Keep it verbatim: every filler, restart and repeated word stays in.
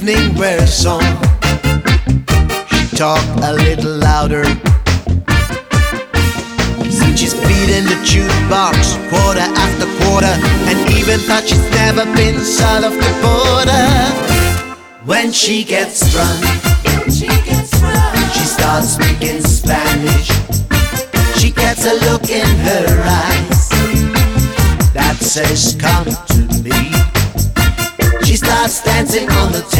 evening wear song. She talked a little louder. Seemed she's beating the jukebox quarter after quarter, and even thought she's never been south of the border. When she gets drunk, She gets drunk. she starts speaking Spanish. She gets a look in her eyes that says, come to me. She starts dancing on the